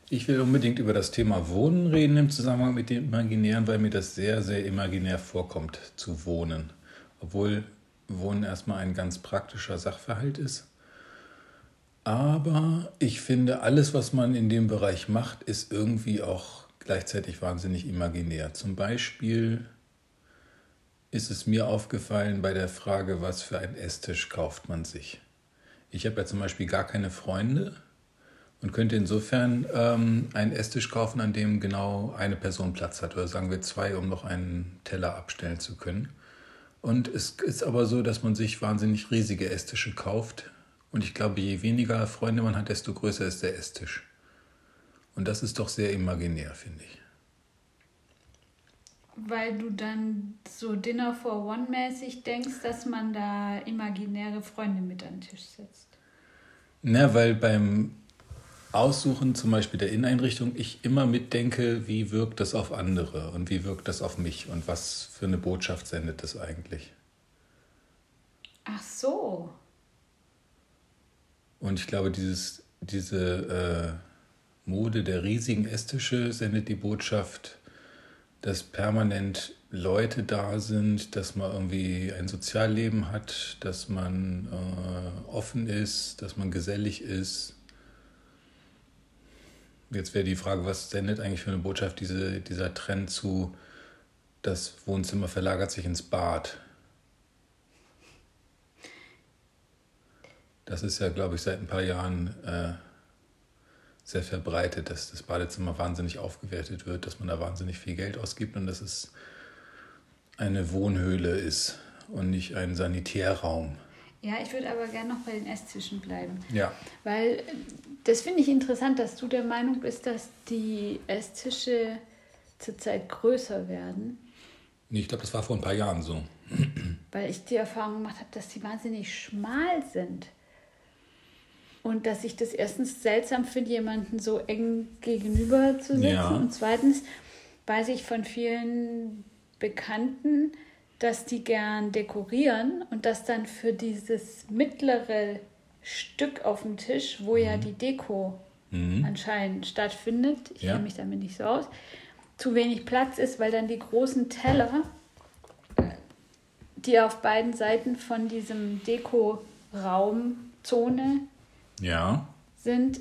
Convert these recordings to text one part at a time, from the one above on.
Ich will unbedingt über das Thema Wohnen reden im Zusammenhang mit dem Imaginären, weil mir das sehr, sehr imaginär vorkommt, zu wohnen. Obwohl Wohnen erstmal ein ganz praktischer Sachverhalt ist. Aber ich finde, alles, was man in dem Bereich macht, ist irgendwie auch gleichzeitig wahnsinnig imaginär. Zum Beispiel ist es mir aufgefallen bei der Frage, was für einen Esstisch kauft man sich. Ich habe ja zum Beispiel gar keine Freunde und könnte insofern einen Esstisch kaufen, an dem genau eine Person Platz hat. Oder sagen wir zwei, um noch einen Teller abstellen zu können. Und es ist aber so, dass man sich wahnsinnig riesige Esstische kauft. Und ich glaube, je weniger Freunde man hat, desto größer ist der Esstisch. Und das ist doch sehr imaginär, finde ich. Weil du dann so Dinner for One mäßig denkst, dass man da imaginäre Freunde mit an den Tisch setzt. Na, weil beim Aussuchen zum Beispiel der Inneneinrichtung ich immer mitdenke, wie wirkt das auf andere und wie wirkt das auf mich und was für eine Botschaft sendet das eigentlich. Ach so. Und ich glaube, diese Mode der riesigen Esstische sendet die Botschaft, dass permanent Leute da sind, dass man irgendwie ein Sozialleben hat, dass man offen ist, dass man gesellig ist. Jetzt wäre die Frage, was sendet eigentlich für eine Botschaft dieser Trend zu, das Wohnzimmer verlagert sich ins Bad. Das ist ja, glaube ich, seit ein paar Jahren sehr verbreitet, dass das Badezimmer wahnsinnig aufgewertet wird, dass man da wahnsinnig viel Geld ausgibt und dass es eine Wohnhöhle ist und nicht ein Sanitärraum. Ja, ich würde aber gerne noch bei den Esstischen bleiben. Ja. Weil das finde ich interessant, dass du der Meinung bist, dass die Esstische zurzeit größer werden. Nee, ich glaube, das war vor ein paar Jahren so. Weil ich die Erfahrung gemacht habe, dass die wahnsinnig schmal sind. Und dass ich das erstens seltsam finde, jemanden so eng gegenüber zu sitzen. Ja. Und zweitens weiß ich von vielen Bekannten, dass die gern dekorieren und dass dann für dieses mittlere Stück auf dem Tisch, wo ja die Deko anscheinend stattfindet, ich kenne mich damit nicht so aus, zu wenig Platz ist, weil dann die großen Teller, die auf beiden Seiten von diesem Dekoraumzone sind,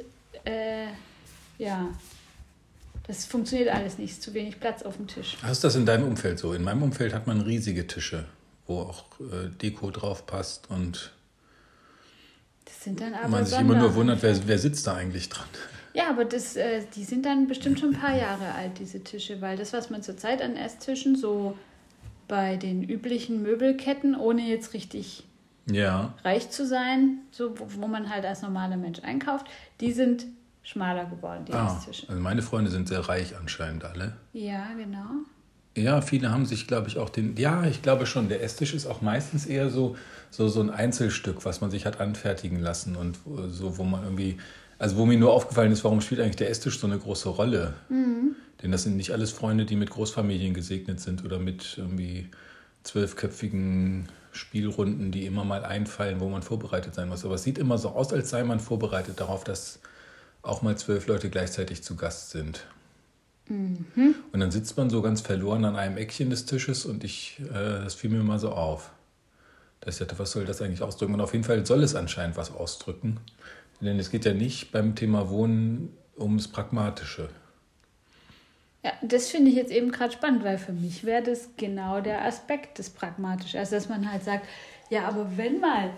das funktioniert alles nicht, ist zu wenig Platz auf dem Tisch. Ist das in deinem Umfeld so? In meinem Umfeld hat man riesige Tische, wo auch Deko drauf passt und das sind dann aber man sich immer nur wundert, wer sitzt da eigentlich dran. Ja, aber die sind dann bestimmt schon ein paar Jahre alt, diese Tische, weil das, was man zurzeit an Esstischen so bei den üblichen Möbelketten, ohne jetzt richtig reich zu sein, so wo man halt als normaler Mensch einkauft, die sind schmaler geworden, die Esstische. Also meine Freunde sind sehr reich anscheinend alle. Ja, genau. Ja, viele haben sich, glaube ich, auch ich glaube schon, der Esstisch ist auch meistens eher so ein Einzelstück, was man sich hat anfertigen lassen und so, wo man irgendwie, also wo mir nur aufgefallen ist, warum spielt eigentlich der Esstisch so eine große Rolle? Denn das sind nicht alles Freunde, die mit Großfamilien gesegnet sind oder mit irgendwie 12-köpfigen Spielrunden, die immer mal einfallen, wo man vorbereitet sein muss. Aber es sieht immer so aus, als sei man vorbereitet darauf, dass auch mal 12 Leute gleichzeitig zu Gast sind. Und dann sitzt man so ganz verloren an einem Eckchen des Tisches und das fiel mir mal so auf. Dass ich dachte, was soll das eigentlich ausdrücken? Und auf jeden Fall soll es anscheinend was ausdrücken. Denn es geht ja nicht beim Thema Wohnen ums Pragmatische. Ja, das finde ich jetzt eben gerade spannend, weil für mich wäre das genau der Aspekt des Pragmatischen. Also dass man halt sagt, ja, aber wenn mal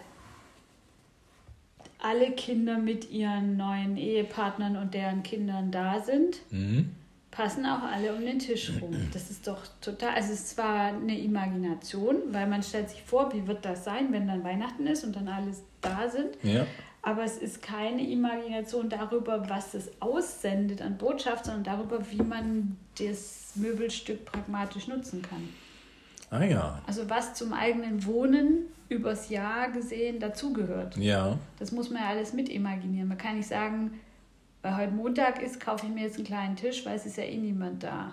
alle Kinder mit ihren neuen Ehepartnern und deren Kindern da sind, passen auch alle um den Tisch rum. Das ist doch total, also es ist zwar eine Imagination, weil man stellt sich vor, wie wird das sein, wenn dann Weihnachten ist und dann alle da sind, aber es ist keine Imagination darüber, was es aussendet an Botschaft, sondern darüber, wie man das Möbelstück pragmatisch nutzen kann. Ah ja. Also was zum eigenen Wohnen übers Jahr gesehen dazugehört. Ja. Das muss man ja alles mit imaginieren. Man kann nicht sagen, weil heute Montag ist, kaufe ich mir jetzt einen kleinen Tisch, weil es ist ja eh niemand da.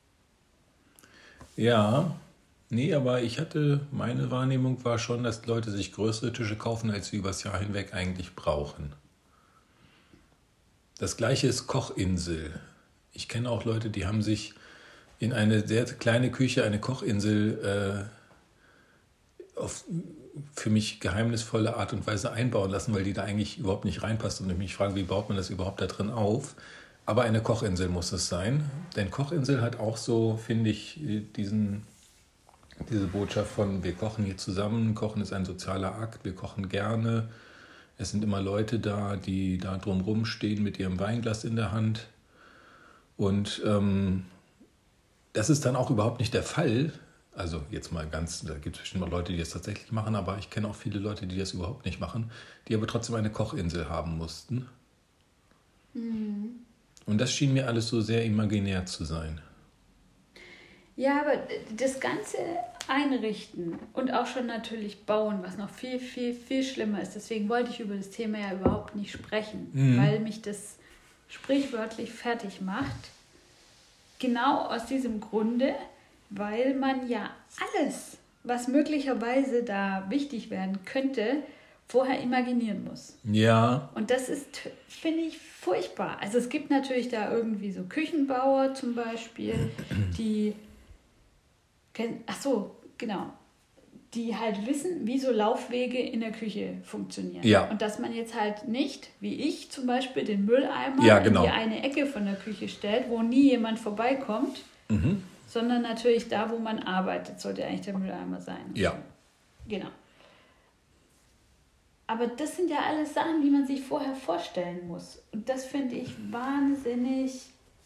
Ja, nee, aber meine Wahrnehmung war schon, dass Leute sich größere Tische kaufen, als sie übers Jahr hinweg eigentlich brauchen. Das gleiche ist Kochinsel. Ich kenne auch Leute, die haben sich in eine sehr kleine Küche eine Kochinsel auf für mich geheimnisvolle Art und Weise einbauen lassen, weil die da eigentlich überhaupt nicht reinpasst. Und ich mich frage, wie baut man das überhaupt da drin auf? Aber eine Kochinsel muss es sein. Denn Kochinsel hat auch so, finde ich, diese Botschaft von, wir kochen hier zusammen, Kochen ist ein sozialer Akt, wir kochen gerne. Es sind immer Leute da, die da drumherum stehen mit ihrem Weinglas in der Hand. Und das ist dann auch überhaupt nicht der Fall. Also jetzt mal ganz, da gibt es bestimmt mal Leute, die das tatsächlich machen, aber ich kenne auch viele Leute, die das überhaupt nicht machen, die aber trotzdem eine Kochinsel haben mussten. Mhm. Und das schien mir alles so sehr imaginär zu sein. Ja, aber das ganze Einrichten und auch schon natürlich Bauen, was noch viel, viel, viel schlimmer ist. Deswegen wollte ich über das Thema ja überhaupt nicht sprechen, weil mich das sprichwörtlich fertig macht. Genau aus diesem Grunde, weil man ja alles, was möglicherweise da wichtig werden könnte, vorher imaginieren muss. Ja. Und das ist, finde ich, furchtbar. Also es gibt natürlich da irgendwie so Küchenbauer zum Beispiel, die die halt wissen, wie so Laufwege in der Küche funktionieren. Ja. Und dass man jetzt halt nicht, wie ich zum Beispiel, den Mülleimer in die eine Ecke von der Küche stellt, wo nie jemand vorbeikommt, sondern natürlich da, wo man arbeitet, sollte eigentlich der Mülleimer sein. Ja. Genau. Aber das sind ja alles Sachen, die man sich vorher vorstellen muss. Und das finde ich wahnsinnig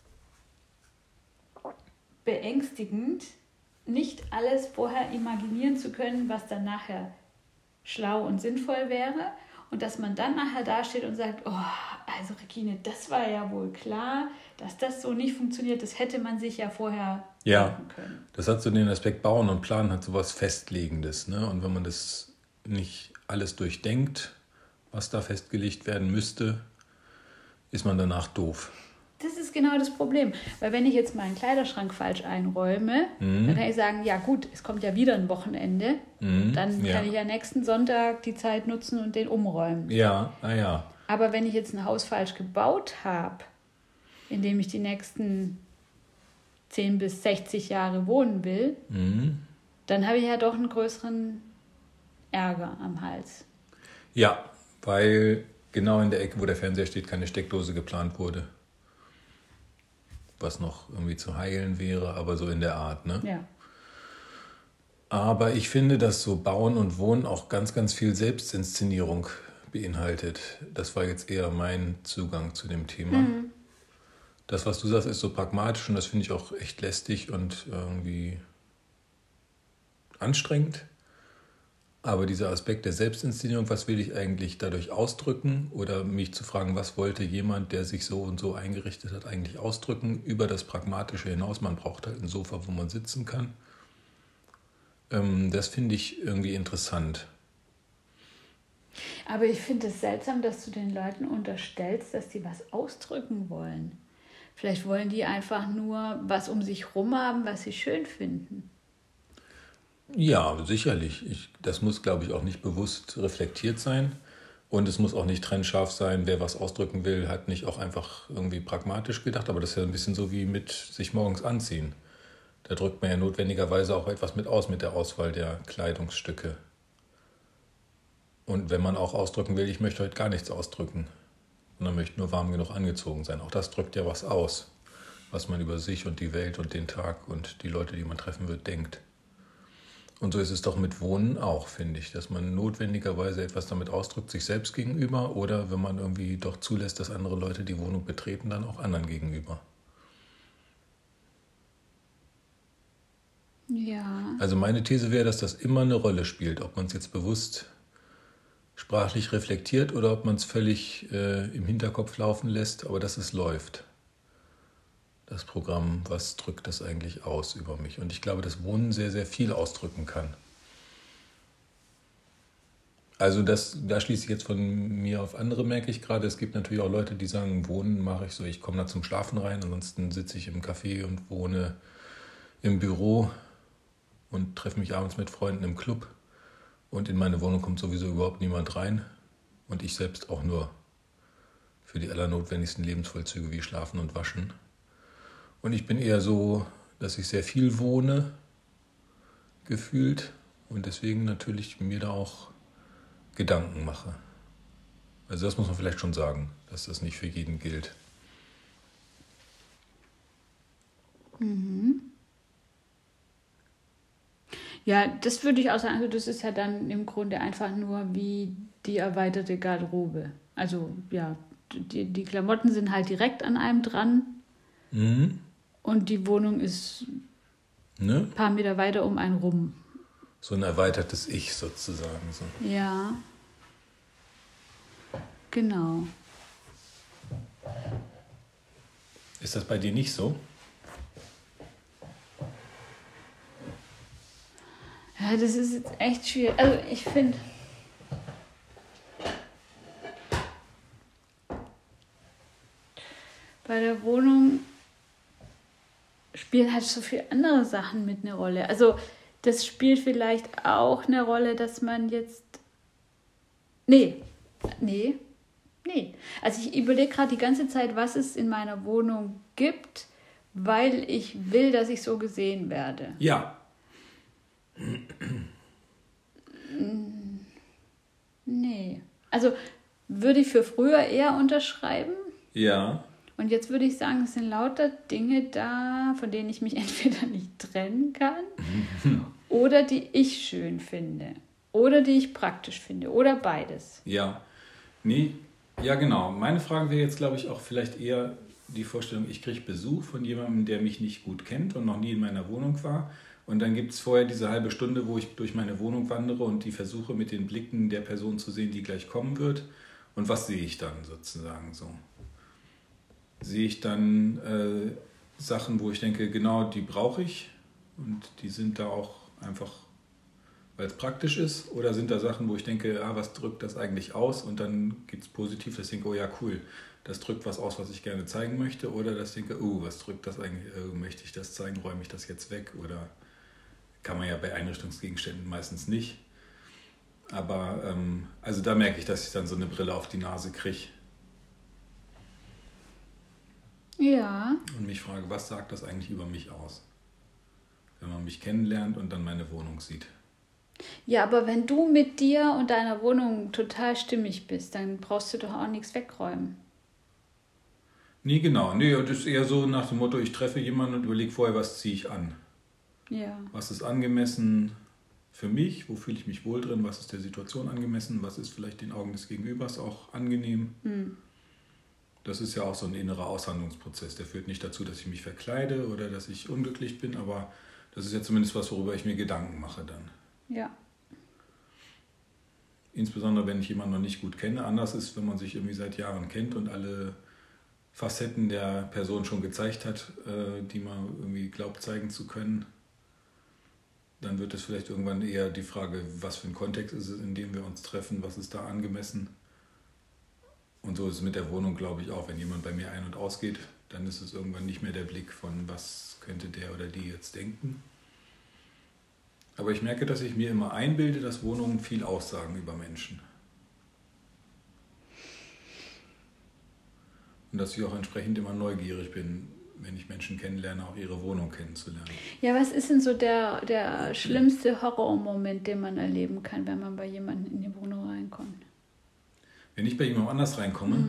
beängstigend, nicht alles vorher imaginieren zu können, was dann nachher schlau und sinnvoll wäre. Und dass man dann nachher dasteht und sagt, oh, also Regine, das war ja wohl klar, dass das so nicht funktioniert. Das hätte man sich ja vorher denken können. Das hat so den Aspekt Bauen und Planen, hat so was Festlegendes. Ne? Und wenn man das nicht alles durchdenkt, was da festgelegt werden müsste, ist man danach doof. Das ist genau das Problem. Weil wenn ich jetzt meinen Kleiderschrank falsch einräume, dann kann ich sagen, ja gut, es kommt ja wieder ein Wochenende. Dann kann ich ja nächsten Sonntag die Zeit nutzen und den umräumen. Ja. Aber wenn ich jetzt ein Haus falsch gebaut habe, in dem ich die nächsten 10 bis 60 Jahre wohnen will, dann habe ich ja doch einen größeren Ärger am Hals. Ja, weil genau in der Ecke, wo der Fernseher steht, keine Steckdose geplant wurde. Was noch irgendwie zu heilen wäre, aber so in der Art, ne? Ja. Aber ich finde, dass so Bauen und Wohnen auch ganz, ganz viel Selbstinszenierung beinhaltet. Das war jetzt eher mein Zugang zu dem Thema. Das, was du sagst, ist so pragmatisch und das finde ich auch echt lästig und irgendwie anstrengend. Aber dieser Aspekt der Selbstinszenierung, was will ich eigentlich dadurch ausdrücken? Oder mich zu fragen, was wollte jemand, der sich so und so eingerichtet hat, eigentlich ausdrücken? Über das Pragmatische hinaus, man braucht halt ein Sofa, wo man sitzen kann. Das finde ich irgendwie interessant. Aber ich finde es seltsam, dass du den Leuten unterstellst, dass die was ausdrücken wollen. Vielleicht wollen die einfach nur was um sich rum haben, was sie schön finden. Ja, sicherlich. Das muss, glaube ich, auch nicht bewusst reflektiert sein. Und es muss auch nicht trennscharf sein. Wer was ausdrücken will, hat nicht auch einfach irgendwie pragmatisch gedacht. Aber das ist ja ein bisschen so wie mit sich morgens anziehen. Da drückt man ja notwendigerweise auch etwas mit aus mit der Auswahl der Kleidungsstücke. Und wenn man auch ausdrücken will, ich möchte heute gar nichts ausdrücken, sondern möchte nur warm genug angezogen sein. Auch das drückt ja was aus, was man über sich und die Welt und den Tag und die Leute, die man treffen wird, denkt. Und so ist es doch mit Wohnen auch, finde ich, dass man notwendigerweise etwas damit ausdrückt, sich selbst gegenüber oder wenn man irgendwie doch zulässt, dass andere Leute die Wohnung betreten, dann auch anderen gegenüber. Ja. Also meine These wäre, dass das immer eine Rolle spielt, ob man es jetzt bewusst sprachlich reflektiert oder ob man es völlig im Hinterkopf laufen lässt, aber dass es läuft. Das Programm, was drückt das eigentlich aus über mich? Und ich glaube, dass Wohnen sehr, sehr viel ausdrücken kann. Also da schließe ich jetzt von mir auf andere, merke ich gerade. Es gibt natürlich auch Leute, die sagen, Wohnen mache ich so, ich komme da zum Schlafen rein, ansonsten sitze ich im Café und wohne im Büro und treffe mich abends mit Freunden im Club. Und in meine Wohnung kommt sowieso überhaupt niemand rein und ich selbst auch nur für die allernotwendigsten Lebensvollzüge wie Schlafen und Waschen. Und ich bin eher so, dass ich sehr viel wohne, gefühlt, und deswegen natürlich mir da auch Gedanken mache. Also das muss man vielleicht schon sagen, dass das nicht für jeden gilt. Mhm. Ja, das würde ich auch sagen. Also das ist ja dann im Grunde einfach nur wie die erweiterte Garderobe. Also ja, die Klamotten sind halt direkt an einem dran und die Wohnung ist ein paar Meter weiter um einen rum. So ein erweitertes Ich sozusagen. So. Ja, genau. Ist das bei dir nicht so? Ja, das ist jetzt echt schwierig. Also ich finde, bei der Wohnung spielen halt so viele andere Sachen mit eine Rolle. Also das spielt vielleicht auch eine Rolle, dass man jetzt... Nee. Also ich überlege gerade die ganze Zeit, was es in meiner Wohnung gibt, weil ich will, dass ich so gesehen werde. Ja. Nee. Also würde ich für früher eher unterschreiben. Ja. Und jetzt würde ich sagen, es sind lauter Dinge da, von denen ich mich entweder nicht trennen kann oder die ich schön finde oder die ich praktisch finde oder beides. Ja. Nee, ja genau. Meine Frage wäre jetzt, glaube ich, auch vielleicht eher die Vorstellung, ich kriege Besuch von jemandem, der mich nicht gut kennt und noch nie in meiner Wohnung war. Und dann gibt es vorher diese halbe Stunde, wo ich durch meine Wohnung wandere und die versuche mit den Blicken der Person zu sehen, die gleich kommen wird. Und was sehe ich dann sozusagen so? Sehe ich dann Sachen, wo ich denke, genau die brauche ich und die sind da auch einfach, weil es praktisch ist? Oder sind da Sachen, wo ich denke, was drückt das eigentlich aus? Und dann gibt es positiv, dass ich denke, oh ja, cool, das drückt was aus, was ich gerne zeigen möchte. Oder dass ich denke, was drückt das eigentlich, möchte ich das zeigen, räume ich das jetzt weg? Oder kann man ja bei Einrichtungsgegenständen meistens nicht. Aber also da merke ich, dass ich dann so eine Brille auf die Nase kriege. Ja. Und mich frage, was sagt das eigentlich über mich aus? Wenn man mich kennenlernt und dann meine Wohnung sieht. Ja, aber wenn du mit dir und deiner Wohnung total stimmig bist, dann brauchst du doch auch nichts wegräumen. Nee, genau. Nee, das ist eher so nach dem Motto, ich treffe jemanden und überlege vorher, was ziehe ich an. Ja. Was ist angemessen für mich? Wo fühle ich mich wohl drin? Was ist der Situation angemessen? Was ist vielleicht den Augen des Gegenübers auch angenehm? Das ist ja auch so ein innerer Aushandlungsprozess. Der führt nicht dazu, dass ich mich verkleide oder dass ich unglücklich bin, aber das ist ja zumindest was, worüber ich mir Gedanken mache dann. Ja. Insbesondere, wenn ich jemanden noch nicht gut kenne. Anders ist, wenn man sich irgendwie seit Jahren kennt und alle Facetten der Person schon gezeigt hat, die man irgendwie glaubt zeigen zu können. Dann wird es vielleicht irgendwann eher die Frage, was für ein Kontext ist es, in dem wir uns treffen, was ist da angemessen. Und so ist es mit der Wohnung, glaube ich, auch. Wenn jemand bei mir ein- und ausgeht, dann ist es irgendwann nicht mehr der Blick von, was könnte der oder die jetzt denken. Aber ich merke, dass ich mir immer einbilde, dass Wohnungen viel aussagen über Menschen. Und dass ich auch entsprechend immer neugierig bin, wenn ich Menschen kennenlerne, auch ihre Wohnung kennenzulernen. Ja, was ist denn so der schlimmste Horrormoment, den man erleben kann, wenn man bei jemandem in die Wohnung reinkommt? Wenn ich bei jemandem anders reinkomme,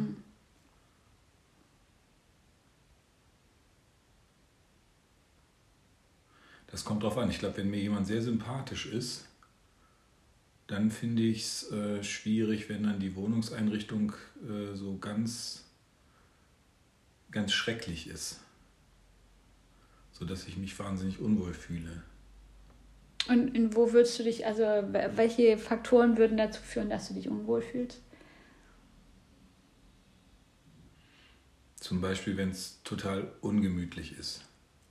das kommt drauf an. Ich glaube, wenn mir jemand sehr sympathisch ist, dann finde ich es schwierig, wenn dann die Wohnungseinrichtung so ganz schrecklich ist. Sodass ich mich wahnsinnig unwohl fühle. Und wo würdest du dich, also welche Faktoren würden dazu führen, dass du dich unwohl fühlst? Zum Beispiel, wenn es total ungemütlich ist.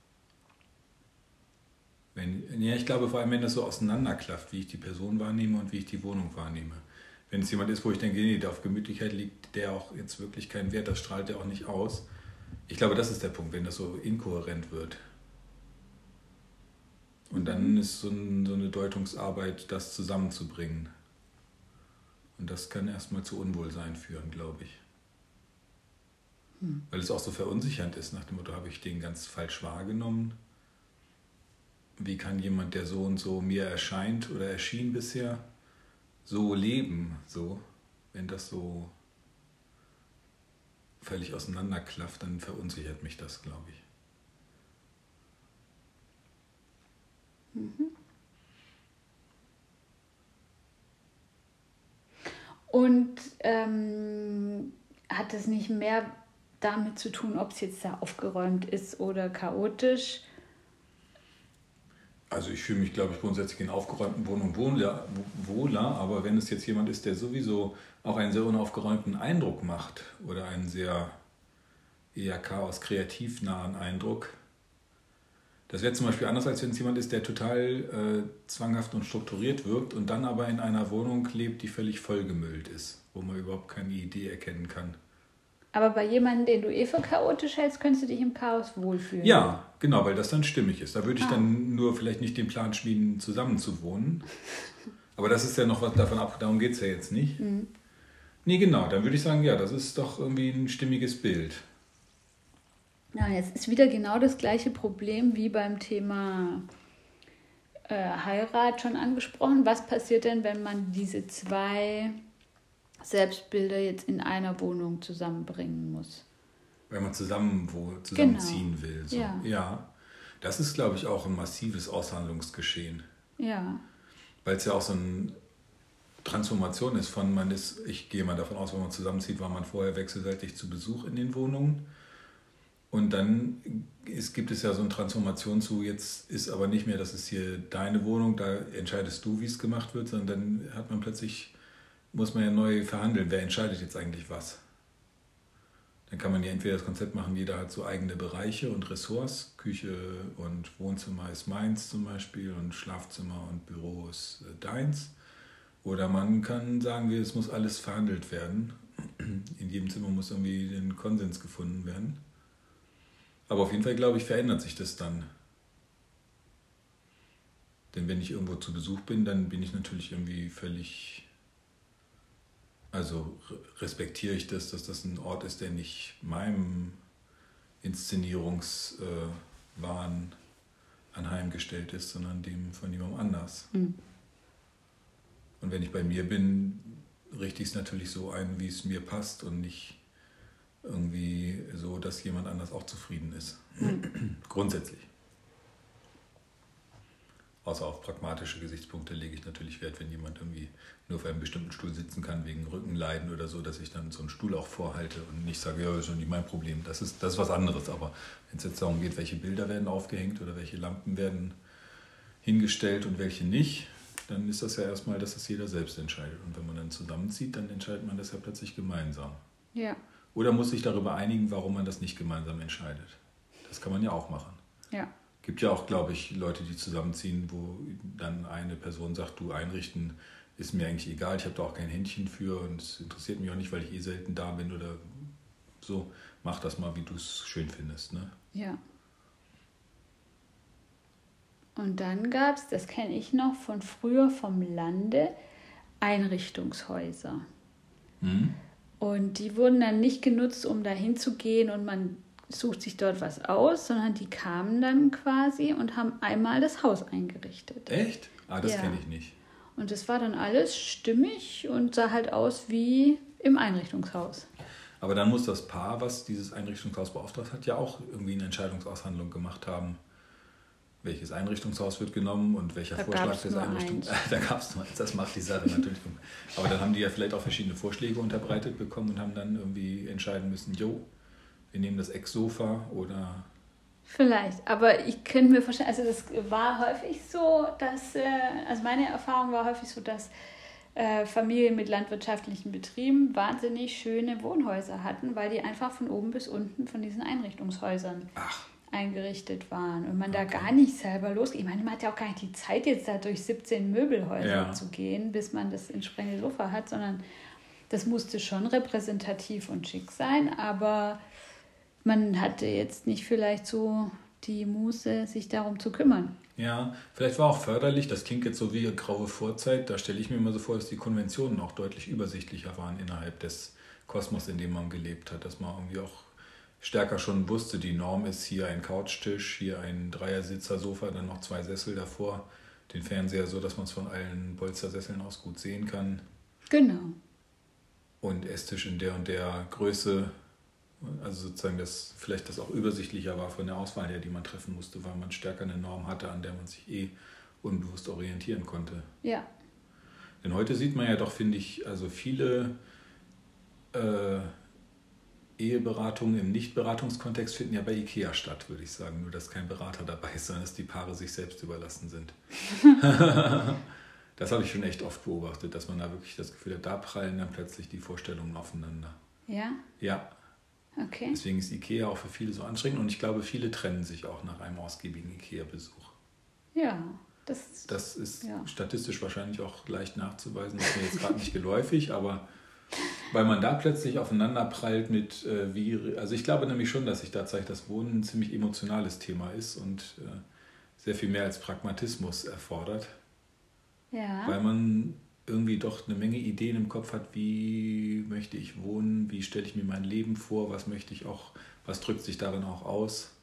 Ich glaube vor allem, wenn das so auseinanderklafft, wie ich die Person wahrnehme und wie ich die Wohnung wahrnehme. Wenn es jemand ist, wo ich denke, nee, auf Gemütlichkeit liegt der auch jetzt wirklich keinen Wert, das strahlt der auch nicht aus. Ich glaube, das ist der Punkt, wenn das so inkohärent wird. Und dann ist so eine Deutungsarbeit, das zusammenzubringen. Und das kann erstmal zu Unwohlsein führen, glaube ich. Weil es auch so verunsichernd ist, nach dem Motto, habe ich den ganz falsch wahrgenommen? Wie kann jemand, der so und so mir erscheint oder erschien bisher, so leben, so, wenn das so völlig auseinanderklafft, dann verunsichert mich das, glaube ich. Und hat es nicht mehr damit zu tun, ob es jetzt da aufgeräumt ist oder chaotisch? Also ich fühle mich, glaube ich, grundsätzlich in aufgeräumten Wohnungen wohler, aber wenn es jetzt jemand ist, der sowieso auch einen sehr unaufgeräumten Eindruck macht oder einen sehr eher chaos-kreativ nahen Eindruck, das wäre zum Beispiel anders, als wenn es jemand ist, der total zwanghaft und strukturiert wirkt und dann aber in einer Wohnung lebt, die völlig vollgemüllt ist, wo man überhaupt keine Idee erkennen kann. Aber bei jemandem, den du für chaotisch hältst, könntest du dich im Chaos wohlfühlen. Ja, genau, weil das dann stimmig ist. Da würde ich dann nur vielleicht nicht den Plan schmieden, zusammen zu wohnen. Aber das ist ja noch was davon ab, darum geht es ja jetzt nicht. Nee, genau, dann würde ich sagen, ja, das ist doch irgendwie ein stimmiges Bild. Ja, jetzt ist wieder genau das gleiche Problem wie beim Thema Heirat schon angesprochen. Was passiert denn, wenn man diese zwei Selbstbilder jetzt in einer Wohnung zusammenbringen muss? Wenn man zusammenziehen will. So. Ja, das ist, glaube ich, auch ein massives Aushandlungsgeschehen. Ja. Weil es ja auch so eine Transformation ist von ich gehe mal davon aus, wenn man zusammenzieht, war man vorher wechselseitig zu Besuch in den Wohnungen. Und dann gibt es ja so eine Transformation zu, jetzt ist aber nicht mehr, das ist hier deine Wohnung, da entscheidest du, wie es gemacht wird, sondern dann hat man plötzlich, muss man ja neu verhandeln, wer entscheidet jetzt eigentlich was. Dann kann man ja entweder das Konzept machen, jeder hat so eigene Bereiche und Ressorts, Küche und Wohnzimmer ist meins zum Beispiel und Schlafzimmer und Büro ist deins. Oder man kann sagen, es muss alles verhandelt werden. In jedem Zimmer muss irgendwie ein Konsens gefunden werden. Aber auf jeden Fall, glaube ich, verändert sich das dann. Denn wenn ich irgendwo zu Besuch bin, dann bin ich natürlich irgendwie völlig... Also respektiere ich das, dass das ein Ort ist, der nicht meinem Inszenierungswahn anheimgestellt ist, sondern dem von jemandem anders. Und wenn ich bei mir bin, richte ich es natürlich so ein, wie es mir passt und nicht irgendwie so, dass jemand anders auch zufrieden ist. Grundsätzlich. Außer auf pragmatische Gesichtspunkte lege ich natürlich Wert, wenn jemand irgendwie nur auf einem bestimmten Stuhl sitzen kann wegen Rückenleiden oder so, dass ich dann so einen Stuhl auch vorhalte und nicht sage, ja, das ist schon nicht mein Problem. Das ist was anderes. Aber wenn es jetzt darum geht, welche Bilder werden aufgehängt oder welche Lampen werden hingestellt und welche nicht, dann ist das ja erstmal, dass das jeder selbst entscheidet. Und wenn man dann zusammenzieht, dann entscheidet man das ja plötzlich gemeinsam. Ja. Oder muss sich darüber einigen, warum man das nicht gemeinsam entscheidet. Das kann man ja auch machen. Ja. Gibt ja auch, glaube ich, Leute, die zusammenziehen, wo dann eine Person sagt, du, einrichten ist mir eigentlich egal, ich habe da auch kein Händchen für und es interessiert mich auch nicht, weil ich selten da bin oder so. Mach das mal, wie du es schön findest. Ne? Ja. Und dann gab es, das kenne ich noch von früher vom Lande, Einrichtungshäuser. Und die wurden dann nicht genutzt, um da hinzugehen und man sucht sich dort was aus, sondern die kamen dann quasi und haben einmal das Haus eingerichtet. Echt? Das kenne ich nicht. Und das war dann alles stimmig und sah halt aus wie im Einrichtungshaus. Aber dann muss das Paar, was dieses Einrichtungshaus beauftragt hat, ja auch irgendwie eine Entscheidungsaushandlung gemacht haben. Welches Einrichtungshaus wird genommen und welcher Vorschlag des Einrichtungshauses. Da gab es nur eins, das macht die Sache natürlich. Aber dann haben die ja vielleicht auch verschiedene Vorschläge unterbreitet bekommen und haben dann irgendwie entscheiden müssen, wir nehmen das Ecksofa oder... Vielleicht, aber ich könnte mir vorstellen, also das war häufig so, dass, also meine Erfahrung war häufig so, dass Familien mit landwirtschaftlichen Betrieben wahnsinnig schöne Wohnhäuser hatten, weil die einfach von oben bis unten von diesen Einrichtungshäusern eingerichtet waren und man da gar nicht selber losgeht. Ich meine, man hat ja auch gar nicht die Zeit, jetzt da durch 17 Möbelhäuser zu gehen, bis man das entsprechende Sofa hat, sondern das musste schon repräsentativ und schick sein, aber man hatte jetzt nicht vielleicht so die Muße, sich darum zu kümmern. Ja, vielleicht war auch förderlich, das klingt jetzt so wie eine graue Vorzeit, da stelle ich mir immer so vor, dass die Konventionen auch deutlich übersichtlicher waren innerhalb des Kosmos, in dem man gelebt hat, dass man irgendwie auch stärker schon wusste, die Norm ist hier ein Couchtisch, hier ein Dreiersitzer-Sofa, dann noch 2 Sessel davor, den Fernseher so, dass man es von allen Polstersesseln aus gut sehen kann. Genau. Und Esstisch in der und der Größe, also sozusagen, dass vielleicht das auch übersichtlicher war von der Auswahl her, die man treffen musste, weil man stärker eine Norm hatte, an der man sich unbewusst orientieren konnte. Ja. Denn heute sieht man ja doch, finde ich, also viele Eheberatungen im Nicht-Beratungskontext finden ja bei IKEA statt, würde ich sagen. Nur, dass kein Berater dabei ist, sondern dass die Paare sich selbst überlassen sind. Das habe ich schon echt oft beobachtet, dass man da wirklich das Gefühl hat, da prallen dann plötzlich die Vorstellungen aufeinander. Ja? Ja. Okay. Deswegen ist IKEA auch für viele so anstrengend und ich glaube, viele trennen sich auch nach einem ausgiebigen IKEA-Besuch. Ja, das ist statistisch wahrscheinlich auch leicht nachzuweisen, das ist mir jetzt gerade nicht geläufig, aber weil man da plötzlich aufeinander prallt mit also ich glaube nämlich schon, dass sich da zeigt, dass Wohnen ein ziemlich emotionales Thema ist und sehr viel mehr als Pragmatismus erfordert. Ja. Weil man irgendwie doch eine Menge Ideen im Kopf hat, wie möchte ich wohnen, wie stelle ich mir mein Leben vor, was möchte ich auch, was drückt sich darin auch aus.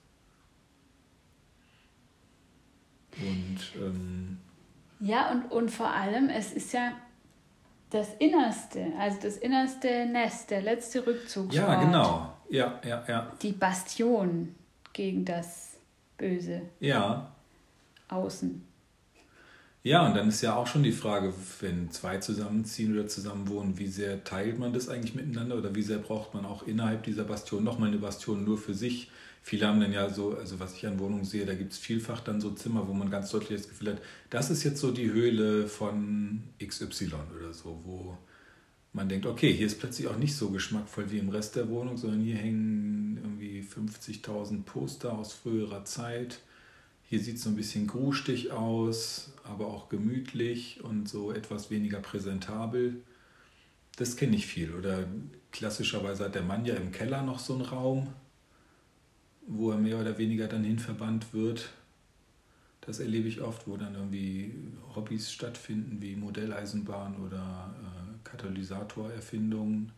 Und ja, und vor allem, es ist ja das Innerste, also das innerste Nest, der letzte Rückzugsort. Ja, genau. Ja. Die Bastion gegen das Böse. Ja. Außen. Ja, und dann ist ja auch schon die Frage, wenn 2 zusammenziehen oder zusammenwohnen, wie sehr teilt man das eigentlich miteinander oder wie sehr braucht man auch innerhalb dieser Bastion nochmal eine Bastion nur für sich? Viele haben dann ja so, also was ich an Wohnungen sehe, da gibt es vielfach dann so Zimmer, wo man ganz deutlich das Gefühl hat, das ist jetzt so die Höhle von XY oder so, wo man denkt, okay, hier ist plötzlich auch nicht so geschmackvoll wie im Rest der Wohnung, sondern hier hängen irgendwie 50.000 Poster aus früherer Zeit. Hier sieht es so ein bisschen grustig aus, aber auch gemütlich und so etwas weniger präsentabel. Das kenne ich viel. Oder klassischerweise hat der Mann ja im Keller noch so einen Raum, wo er mehr oder weniger dann hin verbannt wird. Das erlebe ich oft, wo dann irgendwie Hobbys stattfinden, wie Modelleisenbahn oder Katalysatorerfindungen.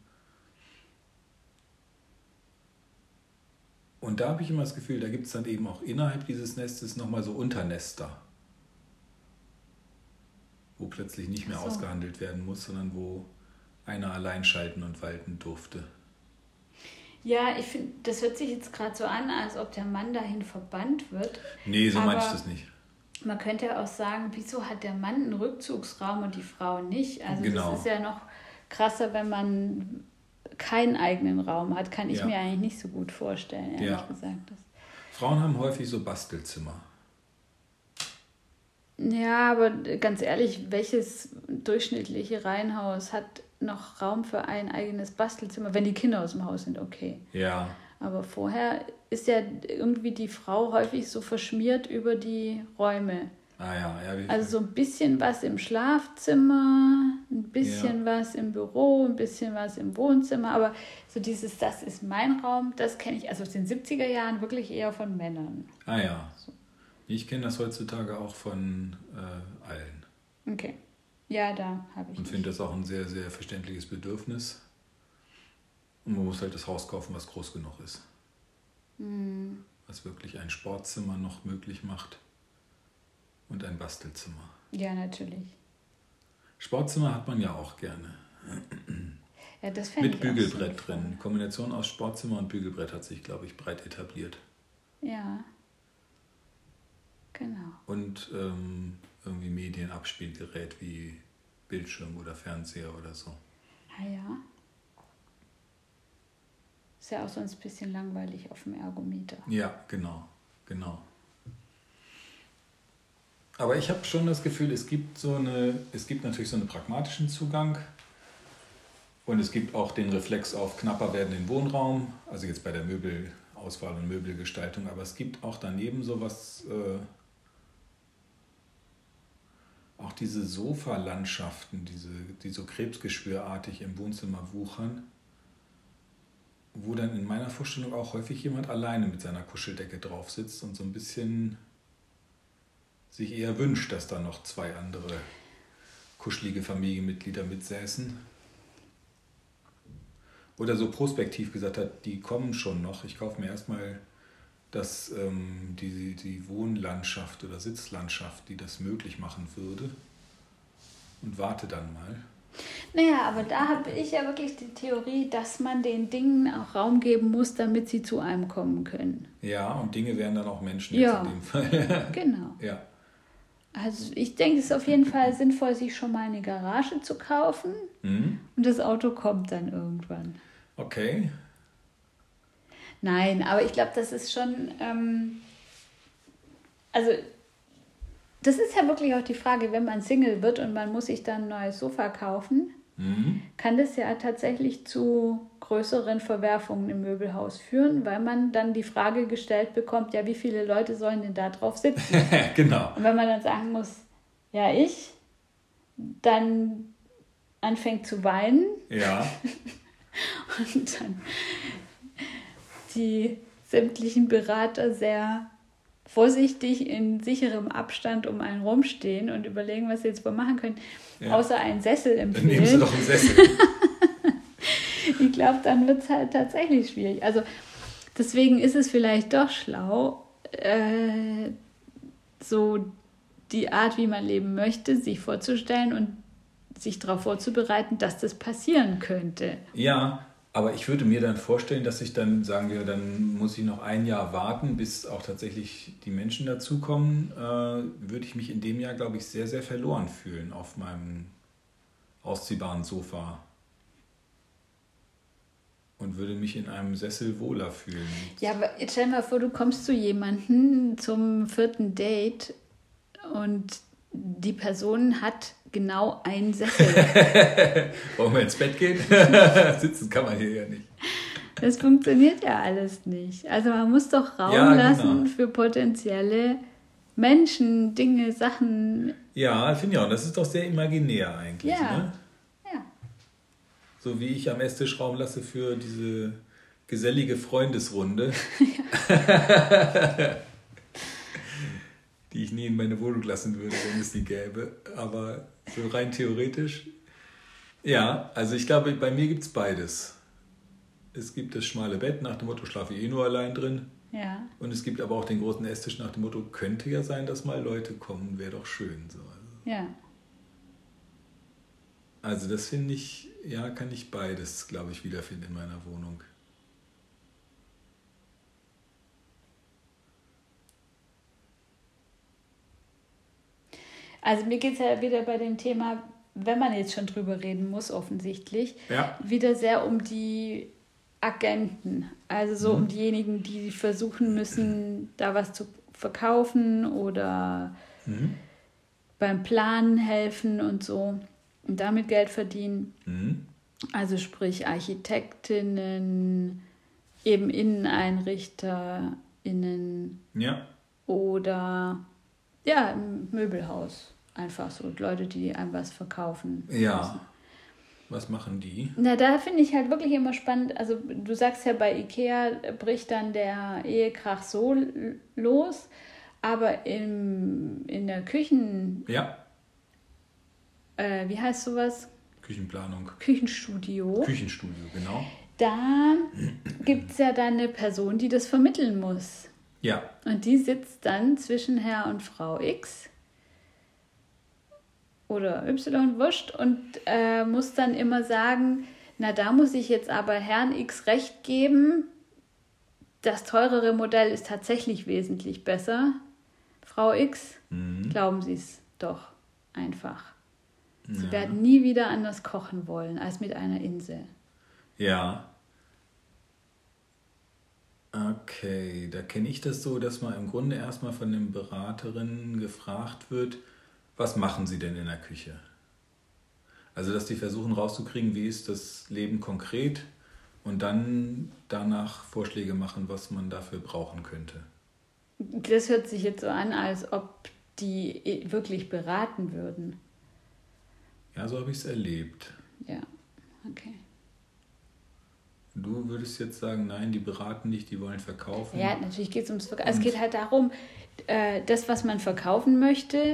Und da habe ich immer das Gefühl, da gibt es dann eben auch innerhalb dieses Nestes nochmal so Unternester, wo plötzlich nicht mehr ausgehandelt werden muss, sondern wo einer allein schalten und walten durfte. Ja, ich finde, das hört sich jetzt gerade so an, als ob der Mann dahin verbannt wird. Nee, so meine ich das nicht. Man könnte ja auch sagen, wieso hat der Mann einen Rückzugsraum und die Frau nicht? Also genau. Das ist ja noch krasser, wenn man keinen eigenen Raum hat, kann ich mir eigentlich nicht so gut vorstellen, ehrlich gesagt. Frauen haben häufig so Bastelzimmer. Ja, aber ganz ehrlich, welches durchschnittliche Reihenhaus hat noch Raum für ein eigenes Bastelzimmer, wenn die Kinder aus dem Haus sind, okay. Ja. Aber vorher ist ja irgendwie die Frau häufig so verschmiert über die Räume. Also so ein bisschen was im Schlafzimmer, ein bisschen was im Büro, ein bisschen was im Wohnzimmer, aber so dieses, das ist mein Raum, das kenne ich also aus den 70er Jahren wirklich eher von Männern. Ah ja, so. Ich kenne das heutzutage auch von allen. Okay, ja, da habe ich und finde das auch ein sehr, sehr verständliches Bedürfnis. Und man muss halt das Haus kaufen, was groß genug ist. Was wirklich ein Sportzimmer noch möglich macht. Und ein Bastelzimmer. Ja, natürlich. Sportzimmer hat man ja auch gerne. Ja, das mit Bügelbrett so drin. Kombination aus Sportzimmer und Bügelbrett hat sich, glaube ich, breit etabliert. Ja, genau. Und irgendwie Medienabspielgerät wie Bildschirm oder Fernseher oder so. Ah ja. Ist ja auch sonst ein bisschen langweilig auf dem Ergometer. Ja, genau. Aber ich habe schon das Gefühl, es gibt natürlich so einen pragmatischen Zugang und es gibt auch den Reflex auf knapper werdenden Wohnraum, also jetzt bei der Möbelauswahl und Möbelgestaltung, aber es gibt auch daneben sowas, auch diese Sofalandschaften, die so krebsgeschwürartig im Wohnzimmer wuchern, wo dann in meiner Vorstellung auch häufig jemand alleine mit seiner Kuscheldecke drauf sitzt und so ein bisschen sich eher wünscht, dass da noch 2 andere kuschelige Familienmitglieder mitsäßen. oder so prospektiv gesagt hat, die kommen schon noch. Ich kaufe mir erstmal die Wohnlandschaft oder Sitzlandschaft, die das möglich machen würde und warte dann mal. Naja, aber da habe ich ja wirklich die Theorie, dass man den Dingen auch Raum geben muss, damit sie zu einem kommen können. Ja, und Dinge wären dann auch Menschen jetzt in dem Fall. Genau. Ja. Also ich denke, es ist auf jeden Fall sinnvoll, sich schon mal eine Garage zu kaufen und das Auto kommt dann irgendwann. Okay. Nein, aber ich glaube, das ist schon, also das ist ja wirklich auch die Frage, wenn man Single wird und man muss sich dann ein neues Sofa kaufen, kann das ja tatsächlich zu größeren Verwerfungen im Möbelhaus führen, weil man dann die Frage gestellt bekommt, ja, wie viele Leute sollen denn da drauf sitzen? Genau. Und wenn man dann sagen muss, ja, ich, dann anfängt zu weinen. Ja. Und dann die sämtlichen Berater sehr vorsichtig in sicherem Abstand um einen rumstehen und überlegen, was sie jetzt wohl machen können, außer einen Sessel empfehlen. Dann nehmen sie doch einen Sessel. Ich glaube, dann wird es halt tatsächlich schwierig. Also deswegen ist es vielleicht doch schlau, so die Art, wie man leben möchte, sich vorzustellen und sich darauf vorzubereiten, dass das passieren könnte. Ja, aber ich würde mir dann vorstellen, dass ich dann, sagen wir, dann muss ich noch ein Jahr warten, bis auch tatsächlich die Menschen dazukommen, würde ich mich in dem Jahr, glaube ich, sehr, sehr verloren fühlen auf meinem ausziehbaren Sofa. Und würde mich in einem Sessel wohler fühlen. Ja, aber jetzt stell dir mal vor, du kommst zu jemandem zum 4. Date und die Person hat genau einen Sessel. Wollen wir ins Bett gehen? Sitzen kann man hier ja nicht. Das funktioniert ja alles nicht. Also man muss doch Raum lassen für potenzielle Menschen, Dinge, Sachen. Ja, finde ich auch. Das ist doch sehr imaginär eigentlich. Ja. Ne? Ja. So wie ich am Esstisch Raum lasse für diese gesellige Freundesrunde. Die ich nie in meine Wohnung lassen würde, wenn es die gäbe. Aber so rein theoretisch. Ja, also ich glaube, bei mir gibt es beides. Es gibt das schmale Bett nach dem Motto, schlafe ich eh nur allein drin. Ja. Und es gibt aber auch den großen Esstisch nach dem Motto, könnte ja sein, dass mal Leute kommen, wäre doch schön. So. Ja. Also das finde ich, ja, kann ich beides, glaube ich, wiederfinden in meiner Wohnung. Also mir geht es ja wieder bei dem Thema, wenn man jetzt schon drüber reden muss, offensichtlich, wieder sehr um die Agenten. Also so um diejenigen, die versuchen müssen, da was zu verkaufen oder beim Planen helfen und so und damit Geld verdienen. Also sprich Architektinnen, eben InneneinrichterInnen oder ja, im Möbelhaus. Einfach so Leute, die einem was verkaufen. Ja. Was machen die? Na, da finde ich halt wirklich immer spannend. Also du sagst ja, bei Ikea bricht dann der Ehekrach so los, aber in der Küchen... Ja. Wie heißt sowas? Küchenplanung. Küchenstudio, genau. Da gibt es ja dann eine Person, die das vermitteln muss. Ja. Und die sitzt dann zwischen Herr und Frau X oder Y, wurscht, und muss dann immer sagen, na, da muss ich jetzt aber Herrn X recht geben, das teurere Modell ist tatsächlich wesentlich besser. Frau X, glauben Sie es doch einfach. Sie werden nie wieder anders kochen wollen als mit einer Insel. Ja. Okay, da kenne ich das so, dass man im Grunde erstmal von den Beraterinnen gefragt wird, was machen sie denn in der Küche? Also, dass die versuchen rauszukriegen, wie ist das Leben konkret und dann danach Vorschläge machen, was man dafür brauchen könnte. Das hört sich jetzt so an, als ob die wirklich beraten würden. Ja, so habe ich es erlebt. Ja, okay. Du würdest jetzt sagen, nein, die beraten nicht, die wollen verkaufen. Ja, natürlich geht es ums Verkaufen. Es geht halt darum, das, was man verkaufen möchte,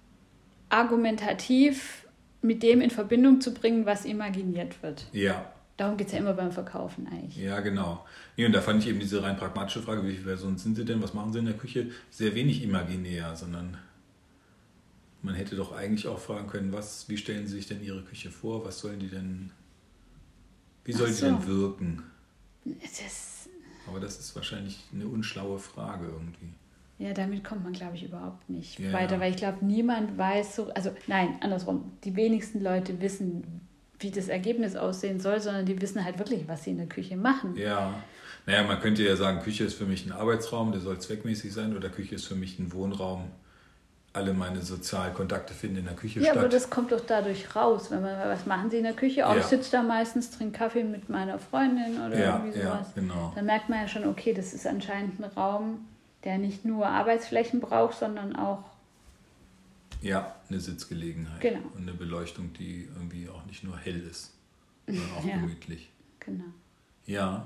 argumentativ mit dem in Verbindung zu bringen, was imaginiert wird. Ja. Darum geht es ja immer beim Verkaufen eigentlich. Ja, genau. Nee, und da fand ich eben diese rein pragmatische Frage, wie viele Personen sind Sie denn, was machen Sie in der Küche, sehr wenig imaginär, sondern man hätte doch eigentlich auch fragen können, wie stellen Sie sich denn Ihre Küche vor, was sollen die denn, wie soll die denn wirken? Aber das ist wahrscheinlich eine unschlaue Frage irgendwie. Ja, damit kommt man, glaube ich, überhaupt nicht weiter, weil ich glaube, niemand weiß so, also nein, andersrum, die wenigsten Leute wissen, wie das Ergebnis aussehen soll, sondern die wissen halt wirklich, was sie in der Küche machen. Ja, naja, man könnte ja sagen, Küche ist für mich ein Arbeitsraum, der soll zweckmäßig sein, oder Küche ist für mich ein Wohnraum. Alle meine Sozialkontakte finden in der Küche statt. Ja, aber das kommt doch dadurch raus, wenn man, was machen Sie in der Küche? Ich sitze da meistens, trinke Kaffee mit meiner Freundin oder irgendwie sowas. Ja, genau. Dann merkt man ja schon, okay, das ist anscheinend ein Raum, der nicht nur Arbeitsflächen braucht, sondern auch... Ja, eine Sitzgelegenheit. Genau. Und eine Beleuchtung, die irgendwie auch nicht nur hell ist, sondern auch gemütlich. Genau. Ja.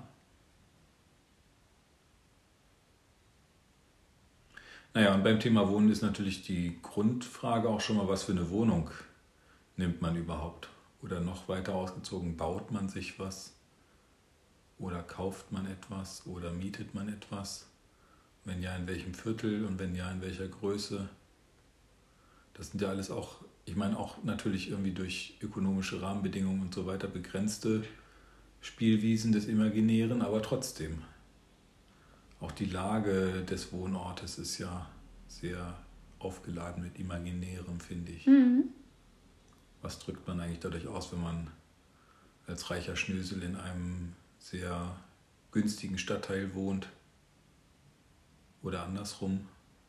Naja, und beim Thema Wohnen ist natürlich die Grundfrage auch schon mal, was für eine Wohnung nimmt man überhaupt? Oder noch weiter ausgezogen, baut man sich was? Oder kauft man etwas? Oder mietet man etwas? Wenn ja, in welchem Viertel und wenn ja, in welcher Größe? Das sind ja alles auch, ich meine auch natürlich irgendwie durch ökonomische Rahmenbedingungen und so weiter begrenzte Spielwiesen des Imaginären, aber trotzdem. Auch die Lage des Wohnortes ist ja sehr aufgeladen mit Imaginärem, finde ich. Mhm. Was drückt man eigentlich dadurch aus, wenn man als reicher Schnösel in einem sehr günstigen Stadtteil wohnt? Oder andersrum?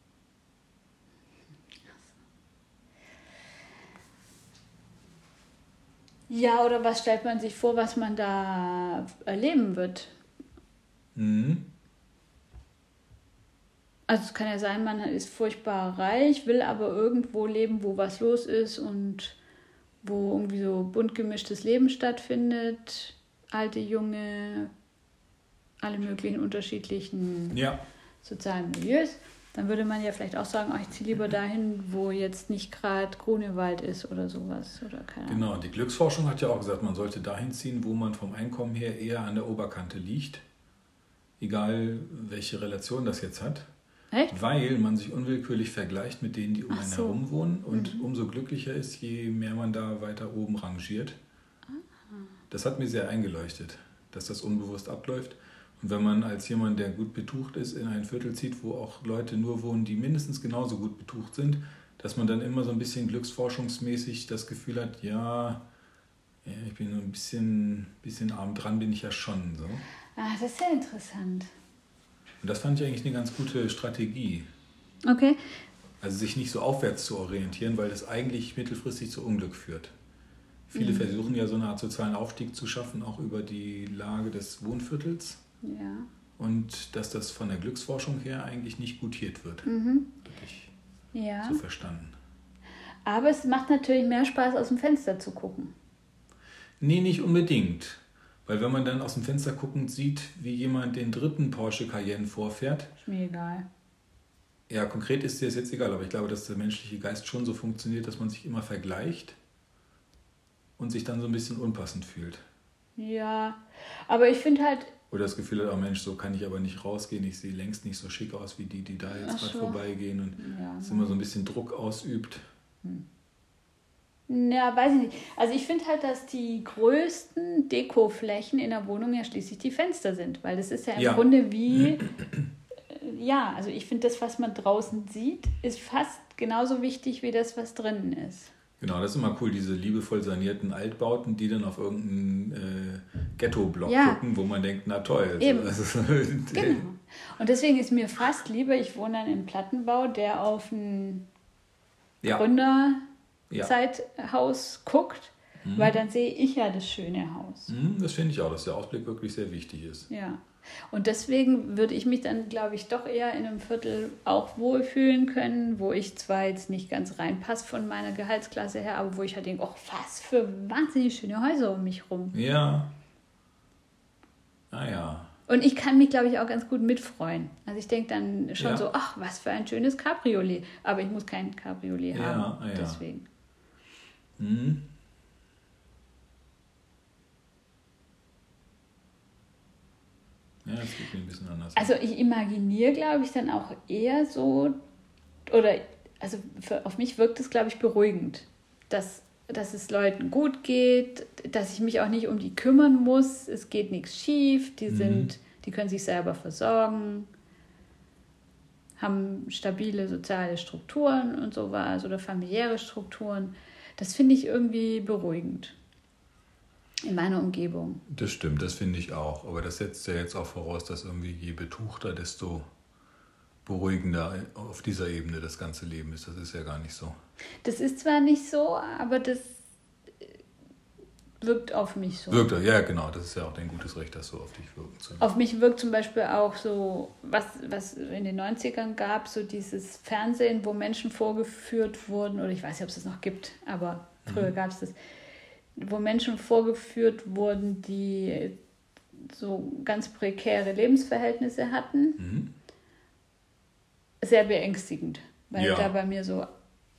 Ja, oder was stellt man sich vor, was man da erleben wird? Mhm. Also es kann ja sein, man ist furchtbar reich, will aber irgendwo leben, wo was los ist und wo irgendwie so bunt gemischtes Leben stattfindet. Alte, junge, alle möglichen unterschiedlichen sozialen Milieus. Dann würde man ja vielleicht auch sagen, ich ziehe lieber dahin, wo jetzt nicht gerade Grunewald ist oder sowas. Oder keine Ahnung. Genau, die Glücksforschung hat ja auch gesagt, man sollte dahin ziehen, wo man vom Einkommen her eher an der Oberkante liegt. Egal, welche Relation das jetzt hat. Echt? Weil man sich unwillkürlich vergleicht mit denen, die um einen herum wohnen und umso glücklicher ist, je mehr man da weiter oben rangiert. Das hat mir sehr eingeleuchtet, dass das unbewusst abläuft. Und wenn man als jemand, der gut betucht ist, in ein Viertel zieht, wo auch Leute nur wohnen, die mindestens genauso gut betucht sind, dass man dann immer so ein bisschen glücksforschungsmäßig das Gefühl hat, ich bin so ein bisschen arm dran, bin ich ja schon. So. Das ist ja interessant. Und das fand ich eigentlich eine ganz gute Strategie. Okay. Also sich nicht so aufwärts zu orientieren, weil das eigentlich mittelfristig zu Unglück führt. Viele versuchen ja so eine Art sozialen Aufstieg zu schaffen, auch über die Lage des Wohnviertels. Ja. Und dass das von der Glücksforschung her eigentlich nicht gutiert wird. Mhm. Habe ich Ja. so verstanden. Aber es macht natürlich mehr Spaß, aus dem Fenster zu gucken. Nee, nicht unbedingt. Weil wenn man dann aus dem Fenster guckend sieht, wie jemand den 3. Porsche Cayenne vorfährt. Ist mir egal. Ja, konkret ist dir das jetzt egal, aber ich glaube, dass der menschliche Geist schon so funktioniert, dass man sich immer vergleicht und sich dann so ein bisschen unpassend fühlt. Ja, aber ich finde halt... Oder das Gefühl hat, Mensch, so kann ich aber nicht rausgehen, ich sehe längst nicht so schick aus wie die da jetzt gerade vorbeigehen und es immer so ein bisschen Druck ausübt. Ja, weiß ich nicht. Also ich finde halt, dass die größten Dekoflächen in der Wohnung ja schließlich die Fenster sind, weil das ist ja im Grunde wie... Ja, also ich finde, das, was man draußen sieht, ist fast genauso wichtig wie das, was drinnen ist. Genau, das ist immer cool, diese liebevoll sanierten Altbauten, die dann auf irgendeinen Ghetto-Block gucken, wo man denkt, na toll. Eben. Also, genau. Und deswegen ist mir fast lieber, ich wohne dann in Plattenbau, der auf ein Gründerzeithaus guckt, weil dann sehe ich ja das schöne Haus. Das finde ich auch, dass der Ausblick wirklich sehr wichtig ist. Ja. Und deswegen würde ich mich dann, glaube ich, doch eher in einem Viertel auch wohlfühlen können, wo ich zwar jetzt nicht ganz reinpasse von meiner Gehaltsklasse her, aber wo ich halt denke, was für wahnsinnig schöne Häuser um mich rum. Ja. Ja. Und ich kann mich, glaube ich, auch ganz gut mitfreuen. Also ich denke dann schon so, was für ein schönes Cabriolet. Aber ich muss kein Cabriolet haben, deswegen. Ja, das sieht mir ein bisschen anders. Also ich imaginiere, glaube ich, dann auch eher so, oder also auf mich wirkt es, glaube ich, beruhigend, dass es Leuten gut geht, dass ich mich auch nicht um die kümmern muss, es geht nichts schief, die können sich selber versorgen, haben stabile soziale Strukturen und sowas oder familiäre Strukturen. Das finde ich irgendwie beruhigend in meiner Umgebung. Das stimmt, das finde ich auch. Aber das setzt ja jetzt auch voraus, dass irgendwie je betuchter, desto beruhigender auf dieser Ebene das ganze Leben ist. Das ist ja gar nicht so. Das ist zwar nicht so, aber das wirkt auf mich so. Wirkt, ja genau. Das ist ja auch dein gutes Recht, das so auf dich wirken zu lassen. Auf mich wirkt zum Beispiel auch so, was in den 90ern gab, so dieses Fernsehen, wo Menschen vorgeführt wurden, oder ich weiß nicht, ob es das noch gibt, aber früher gab es das, wo Menschen vorgeführt wurden, die so ganz prekäre Lebensverhältnisse hatten. Sehr beängstigend, weil da bei mir so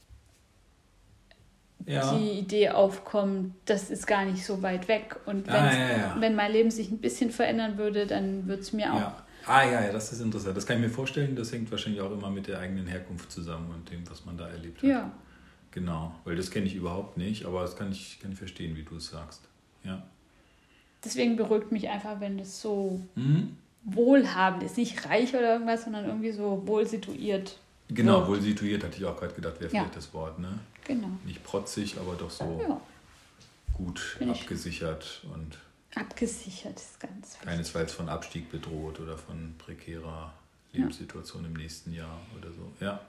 die Idee aufkommt, das ist gar nicht so weit weg. Und wenn mein Leben sich ein bisschen verändern würde, dann würde es mir auch... Ja, das ist interessant. Das kann ich mir vorstellen. Das hängt wahrscheinlich auch immer mit der eigenen Herkunft zusammen und dem, was man da erlebt hat. Ja. Genau, weil das kenne ich überhaupt nicht, aber das kann ich verstehen, wie du es sagst. Ja. Deswegen beruhigt mich einfach, wenn das so wohlhabend ist. Nicht reich oder irgendwas, sondern irgendwie so wohl situiert. Genau, wohl situiert, hatte ich auch gerade gedacht, wäre vielleicht das Wort. Ne? Genau. Nicht protzig, aber doch so gut abgesichert. Und abgesichert ist ganz wichtig. Keinesfalls von Abstieg bedroht oder von prekärer Lebenssituation im nächsten Jahr oder so. Ja.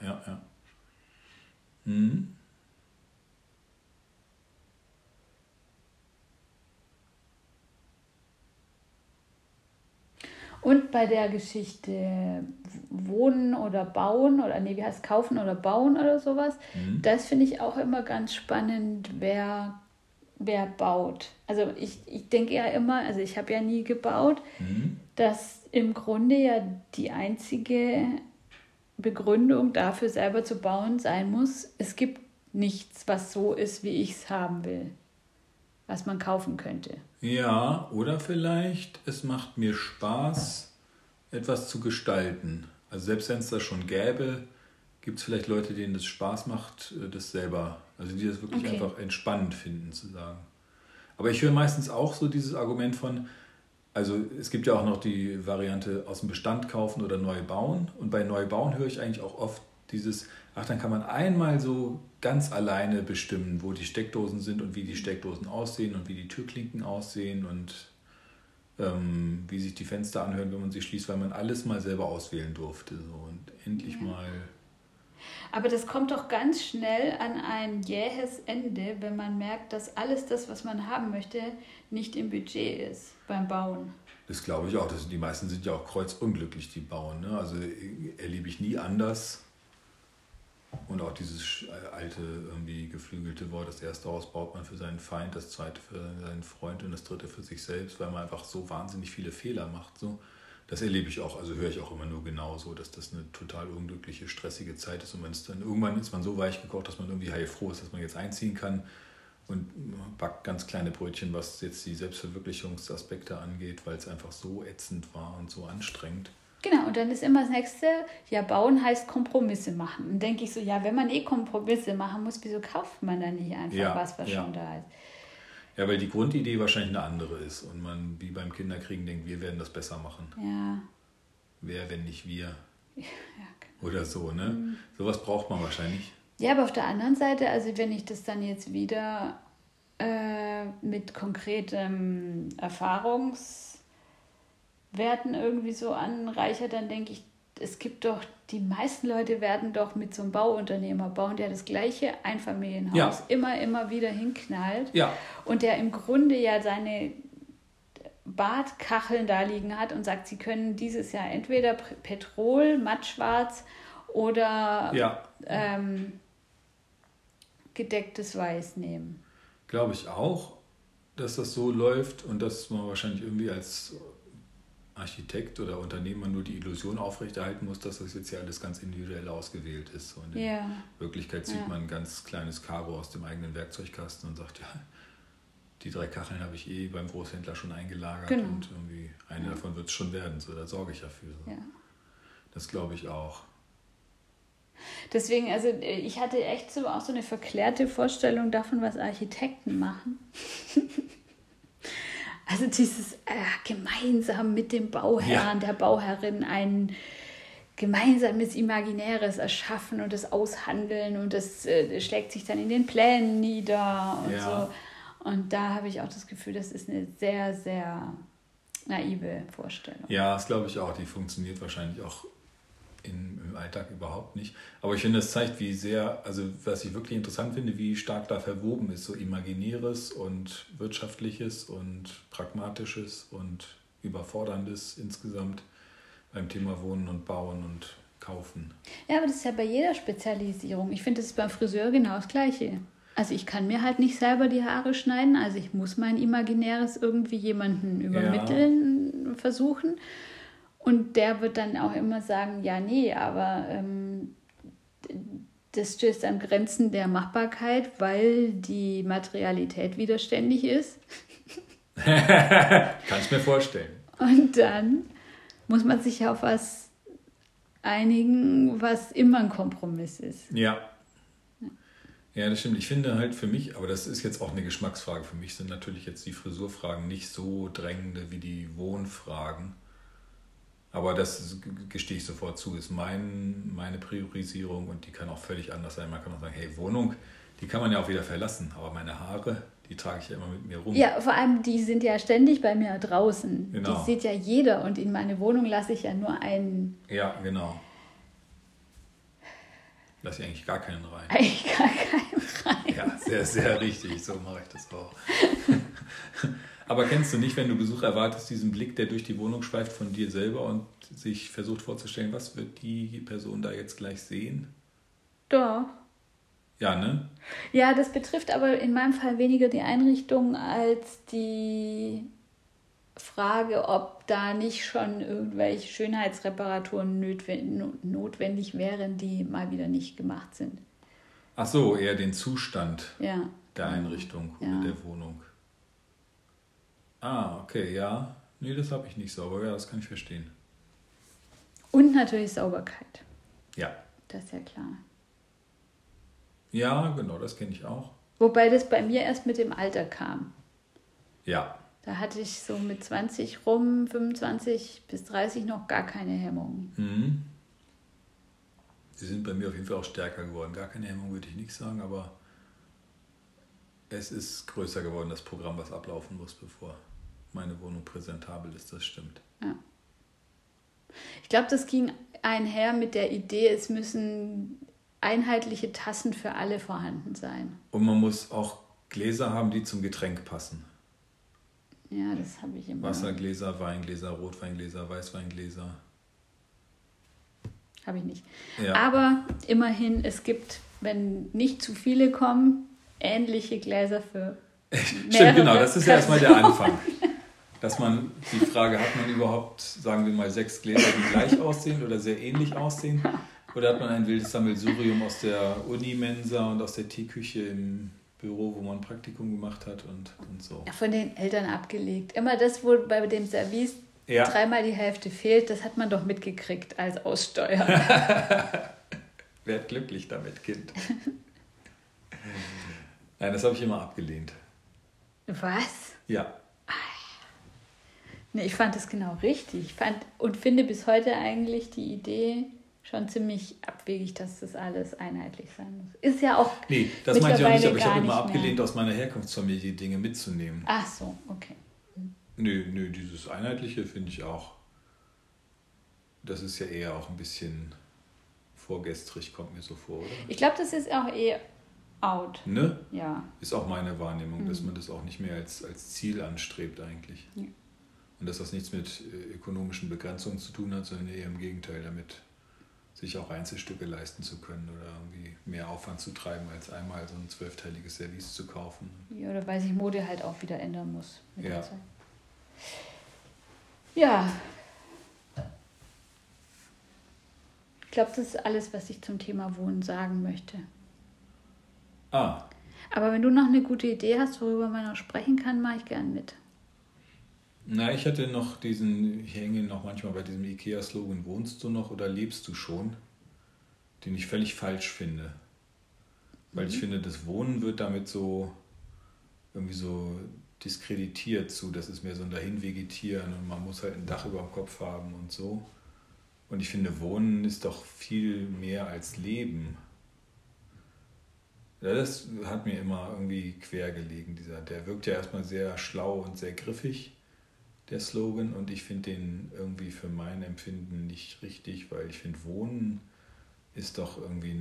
Und bei der Geschichte Wohnen oder Bauen wie heißt es, Kaufen oder Bauen oder sowas, das finde ich auch immer ganz spannend, wer baut. Also ich denke ja immer, also ich habe ja nie gebaut, dass im Grunde ja die einzige Begründung dafür, selber zu bauen, sein muss, es gibt nichts, was so ist, wie ich es haben will, was man kaufen könnte. Ja, oder vielleicht, es macht mir Spaß, etwas zu gestalten. Also selbst wenn es das schon gäbe, gibt es vielleicht Leute, denen das Spaß macht, das selber, also die das wirklich einfach entspannend finden, zu sagen. Aber ich höre meistens auch so dieses Argument von, also es gibt ja auch noch die Variante aus dem Bestand kaufen oder neu bauen. Und bei neu bauen höre ich eigentlich auch oft dieses, dann kann man einmal so ganz alleine bestimmen, wo die Steckdosen sind und wie die Steckdosen aussehen und wie die Türklinken aussehen und wie sich die Fenster anhören, wenn man sie schließt, weil man alles mal selber auswählen durfte. So. Und endlich mal... Aber das kommt doch ganz schnell an ein jähes Ende, wenn man merkt, dass alles das, was man haben möchte, nicht im Budget ist beim Bauen. Das glaube ich auch. Die meisten sind ja auch kreuzunglücklich, die bauen. Ne? Also erlebe ich nie anders. Und auch dieses alte, irgendwie geflügelte Wort, das erste Haus baut man für seinen Feind, das zweite für seinen Freund und das dritte für sich selbst, weil man einfach so wahnsinnig viele Fehler macht. So. Das erlebe ich auch, also höre ich auch immer nur genauso, dass das eine total unglückliche, stressige Zeit ist. Und wenn es dann irgendwann ist man so weich gekocht, dass man irgendwie heilfroh ist, dass man jetzt einziehen kann und backt ganz kleine Brötchen, was jetzt die Selbstverwirklichungsaspekte angeht, weil es einfach so ätzend war und so anstrengend. Genau, und dann ist immer das Nächste, bauen heißt Kompromisse machen. Und denke ich so, wenn man Kompromisse machen muss, wieso kauft man dann nicht einfach was schon da ist? Ja, weil die Grundidee wahrscheinlich eine andere ist und man wie beim Kinderkriegen denkt, wir werden das besser machen. Ja. Wer, wenn nicht wir? Ja, genau. Oder so, ne? Sowas braucht man wahrscheinlich. Ja, aber auf der anderen Seite, also wenn ich das dann jetzt wieder mit konkretem Erfahrungswerten irgendwie so anreicher, dann denke ich, es gibt doch, die meisten Leute werden doch mit so einem Bauunternehmer bauen, der das gleiche Einfamilienhaus immer wieder hinknallt und der im Grunde seine Badkacheln da liegen hat und sagt, sie können dieses Jahr entweder Petrol, mattschwarz oder gedecktes Weiß nehmen. Glaube ich auch, dass das so läuft und dass man wahrscheinlich irgendwie als Architekt oder Unternehmer nur die Illusion aufrechterhalten muss, dass das jetzt ja alles ganz individuell ausgewählt ist. Und in Wirklichkeit zieht man ein ganz kleines Karo aus dem eigenen Werkzeugkasten und sagt, die 3 Kacheln habe ich beim Großhändler schon eingelagert. Genau. Und irgendwie eine davon wird es schon werden. So, da sorge ich dafür. So. Ja. Das glaube ich auch. Deswegen, also ich hatte echt so auch so eine verklärte Vorstellung davon, was Architekten machen. Also dieses gemeinsam mit dem Bauherrn, der Bauherrin ein gemeinsames Imaginäres erschaffen und das aushandeln und das schlägt sich dann in den Plänen nieder und so. Und da habe ich auch das Gefühl, das ist eine sehr, sehr naive Vorstellung. Ja, das glaube ich auch. Die funktioniert wahrscheinlich auch im Alltag überhaupt nicht. Aber ich finde, das zeigt, wie sehr, also was ich wirklich interessant finde, wie stark da verwoben ist, so Imaginäres und Wirtschaftliches und Pragmatisches und Überforderndes insgesamt beim Thema Wohnen und Bauen und Kaufen. Ja, aber das ist ja bei jeder Spezialisierung. Ich finde, das ist beim Friseur genau das Gleiche. Also ich kann mir halt nicht selber die Haare schneiden, also ich muss mein Imaginäres irgendwie jemanden übermitteln versuchen. Und der wird dann auch immer sagen, ja, nee, aber das stößt an Grenzen der Machbarkeit, weil die Materialität widerständig ist. Kann ich mir vorstellen. Und dann muss man sich auf was einigen, was immer ein Kompromiss ist. Ja. Ja, das stimmt. Ich finde halt für mich, aber das ist jetzt auch eine Geschmacksfrage, für mich sind natürlich jetzt die Frisurfragen nicht so drängende wie die Wohnfragen. Aber das gestehe ich sofort zu, ist meine Priorisierung und die kann auch völlig anders sein. Man kann auch sagen, hey, Wohnung, die kann man ja auch wieder verlassen, aber meine Haare, die trage ich ja immer mit mir rum. Ja, vor allem, die sind ja ständig bei mir draußen. Genau. Die sieht ja jeder und in meine Wohnung lasse ich ja nur einen... Ja, genau. Lasse ich eigentlich gar keinen rein. Eigentlich gar keinen rein. Ja, sehr, sehr richtig, so mache ich das auch. Aber kennst du nicht, wenn du Besuch erwartest, diesen Blick, der durch die Wohnung schweift von dir selber und sich versucht vorzustellen, was wird die Person da jetzt gleich sehen? Doch. Ja, ne? Ja, das betrifft aber in meinem Fall weniger die Einrichtung als die Frage, ob da nicht schon irgendwelche Schönheitsreparaturen notwendig wären, die mal wieder nicht gemacht sind. Ach so, eher den Zustand der Einrichtung oder der Wohnung. Ah, okay, ja. Nee, das habe ich nicht so, aber ja, das kann ich verstehen. Und natürlich Sauberkeit. Ja. Das ist ja klar. Ja, genau, das kenne ich auch. Wobei das bei mir erst mit dem Alter kam. Ja. Da hatte ich so mit 20 rum, 25 bis 30 noch gar keine Hemmungen. Mhm. Sie sind bei mir auf jeden Fall auch stärker geworden. Gar keine Hemmung würde ich nicht sagen, aber es ist größer geworden, das Programm, was ablaufen muss, bevor meine Wohnung präsentabel ist, das stimmt. Ja. Ich glaube, das ging einher mit der Idee, es müssen einheitliche Tassen für alle vorhanden sein. Und man muss auch Gläser haben, die zum Getränk passen. Ja, das habe ich immer. Wassergläser, Weingläser, Rotweingläser, Weißweingläser. Habe ich nicht. Ja. Aber immerhin, es gibt, wenn nicht zu viele kommen, ähnliche Gläser für Stimmt, genau, das ist ja erstmal der Anfang. Dass man die Frage, hat man überhaupt, sagen wir mal, 6 Gläser, die gleich aussehen oder sehr ähnlich aussehen? Oder hat man ein wildes Sammelsurium aus der Unimensa und aus der Teeküche im Büro, wo man ein Praktikum gemacht hat und so? Von den Eltern abgelegt. Immer das, wo bei dem Service 3-mal die Hälfte fehlt, das hat man doch mitgekriegt als Aussteuer. Werd glücklich damit, Kind. Nein, das habe ich immer abgelehnt. Was? Ja. Nee, ich fand das genau richtig. Und finde bis heute eigentlich die Idee schon ziemlich abwegig, dass das alles einheitlich sein muss. Ist ja auch. Nee, das meinte ich auch nicht, aber ich habe immer mehr abgelehnt, aus meiner Herkunftsfamilie Dinge mitzunehmen. Ach so, okay. Nö, dieses Einheitliche finde ich auch. Das ist ja eher auch ein bisschen vorgestrig, kommt mir so vor, oder? Ich glaube, das ist auch out. Ne? Ja. Ist auch meine Wahrnehmung, dass man das auch nicht mehr als Ziel anstrebt eigentlich. Ja. Und dass das nichts mit ökonomischen Begrenzungen zu tun hat, sondern eher im Gegenteil, damit sich auch Einzelstücke leisten zu können oder irgendwie mehr Aufwand zu treiben, als einmal so ein 12-teiliges Service zu kaufen. Ja, oder weil sich Mode halt auch wieder ändern muss mit Ja. der Zeit. Ja. Ich glaube, das ist alles, was ich zum Thema Wohnen sagen möchte. Ah. Aber wenn du noch eine gute Idee hast, worüber man noch sprechen kann, mache ich gern mit. Na, ich hatte noch ich hänge noch manchmal bei diesem IKEA-Slogan, wohnst du noch oder lebst du schon? Den ich völlig falsch finde. Weil ich finde, das Wohnen wird damit so irgendwie so diskreditiert zu, das ist mehr so ein Dahinvegetieren und man muss halt ein Dach über dem Kopf haben und so. Und ich finde, Wohnen ist doch viel mehr als Leben. Ja, das hat mir immer irgendwie quer gelegen. Der wirkt ja erstmal sehr schlau und sehr griffig, der Slogan, und ich finde den irgendwie für mein Empfinden nicht richtig, weil ich finde, Wohnen ist doch irgendwie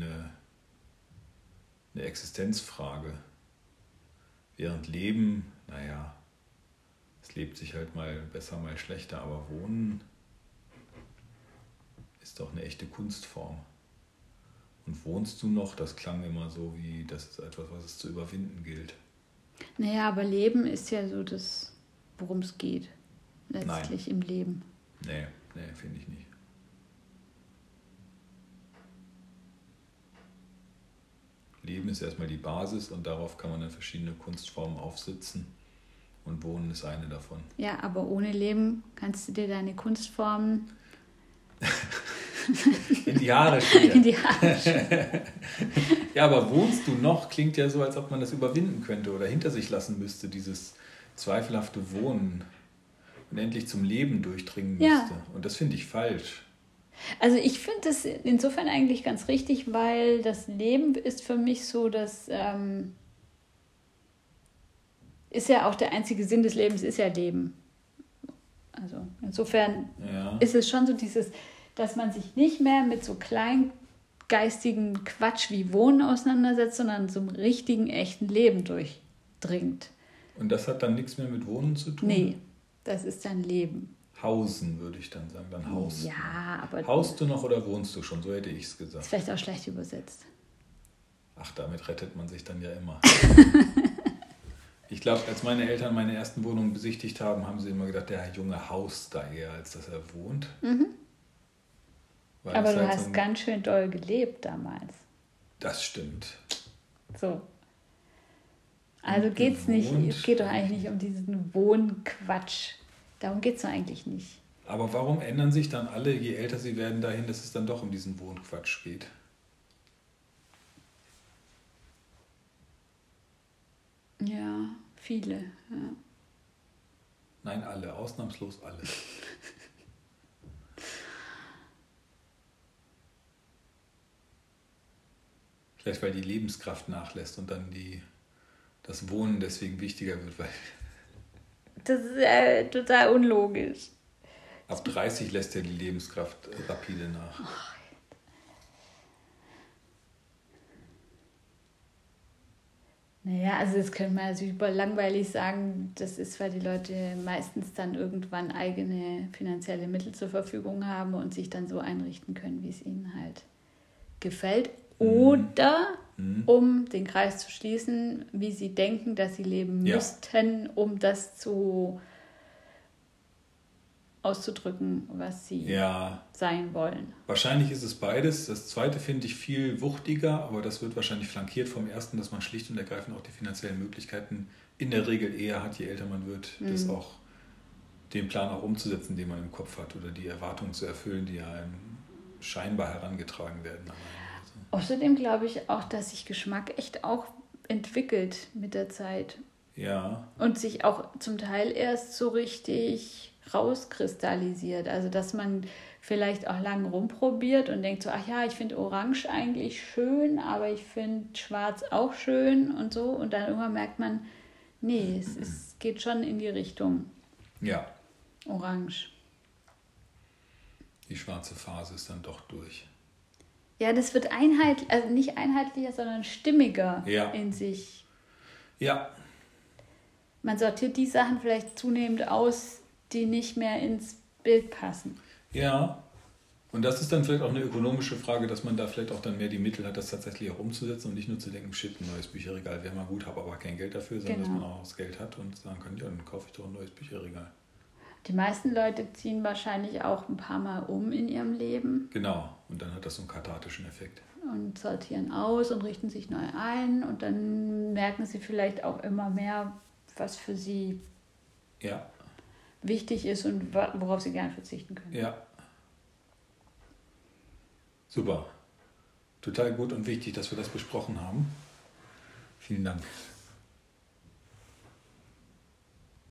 eine Existenzfrage. Während Leben, naja, es lebt sich halt mal besser, mal schlechter, aber Wohnen ist doch eine echte Kunstform. Und wohnst du noch, das klang immer so wie, das ist etwas, was es zu überwinden gilt. Naja, aber Leben ist ja so das, worum es geht, letztlich im Leben. Nee, finde ich nicht. Leben ist erstmal die Basis und darauf kann man dann verschiedene Kunstformen aufsitzen und Wohnen ist eine davon. Ja, aber ohne Leben kannst du dir deine Kunstformen in die Haare schmieren. In die Haare schmieren. Ja, aber wohnst du noch, klingt ja so, als ob man das überwinden könnte oder hinter sich lassen müsste, dieses zweifelhafte Wohnen und endlich zum Leben durchdringen müsste. Ja. Und das finde ich falsch. Also ich finde das insofern eigentlich ganz richtig, weil das Leben ist für mich so, dass ist ja auch der einzige Sinn des Lebens, ist ja Leben. Also insofern ist es schon so dieses, dass man sich nicht mehr mit so kleingeistigen Quatsch wie Wohnen auseinandersetzt, sondern zum richtigen, echten Leben durchdringt. Und das hat dann nichts mehr mit Wohnen zu tun? Nee, das ist dann Leben. Hausen, würde ich dann sagen. Dann Haus. Ja, aber... Haust du noch oder wohnst du schon? So hätte ich es gesagt. Ist vielleicht auch schlecht übersetzt. Ach, damit rettet man sich dann ja immer. Ich glaube, als meine Eltern meine ersten Wohnungen besichtigt haben, haben sie immer gedacht, der Junge haust da eher, als dass er wohnt. Mhm. Aber du hast ganz schön doll gelebt damals. Das stimmt. So. Also es geht doch eigentlich nicht um diesen Wohnquatsch. Darum geht es doch eigentlich nicht. Aber warum ändern sich dann alle, je älter sie werden, dahin, dass es dann doch um diesen Wohnquatsch geht? Ja, viele. Ja. Nein, alle, ausnahmslos alle. Vielleicht weil die Lebenskraft nachlässt und dann das Wohnen deswegen wichtiger wird, weil... Das ist total unlogisch. Ab 30 lässt ja die Lebenskraft rapide nach. Naja, also das könnte man natürlich super langweilig sagen. Das ist, weil die Leute meistens dann irgendwann eigene finanzielle Mittel zur Verfügung haben und sich dann so einrichten können, wie es ihnen halt gefällt. Oder, um den Kreis zu schließen, wie sie denken, dass sie leben müssten, um das auszudrücken, was sie sein wollen. Wahrscheinlich ist es beides. Das zweite finde ich viel wuchtiger, aber das wird wahrscheinlich flankiert vom ersten, dass man schlicht und ergreifend auch die finanziellen Möglichkeiten in der Regel eher hat, je älter man wird, das auch den Plan auch umzusetzen, den man im Kopf hat, oder die Erwartungen zu erfüllen, die einem scheinbar herangetragen werden. Außerdem glaube ich auch, dass sich Geschmack echt auch entwickelt mit der Zeit. Ja. Und sich auch zum Teil erst so richtig rauskristallisiert. Also dass man vielleicht auch lang rumprobiert und denkt so, ach ja, ich finde Orange eigentlich schön, aber ich finde Schwarz auch schön und so. Und dann irgendwann merkt man, nee, es geht schon in die Richtung Orange. Die schwarze Phase ist dann doch durch. Ja, das wird also nicht einheitlicher, sondern stimmiger in sich. Ja. Man sortiert die Sachen vielleicht zunehmend aus, die nicht mehr ins Bild passen. Ja, und das ist dann vielleicht auch eine ökonomische Frage, dass man da vielleicht auch dann mehr die Mittel hat, das tatsächlich auch umzusetzen und nicht nur zu denken, shit, ein neues Bücherregal wäre mal gut, habe aber kein Geld dafür, sondern dass man auch das Geld hat und sagen kann, ja, dann kaufe ich doch ein neues Bücherregal. Die meisten Leute ziehen wahrscheinlich auch ein paar Mal um in ihrem Leben. Genau, und dann hat das so einen kathartischen Effekt. Und sortieren aus und richten sich neu ein und dann merken sie vielleicht auch immer mehr, was für sie wichtig ist und worauf sie gerne verzichten können. Ja. Super. Total gut und wichtig, dass wir das besprochen haben. Vielen Dank.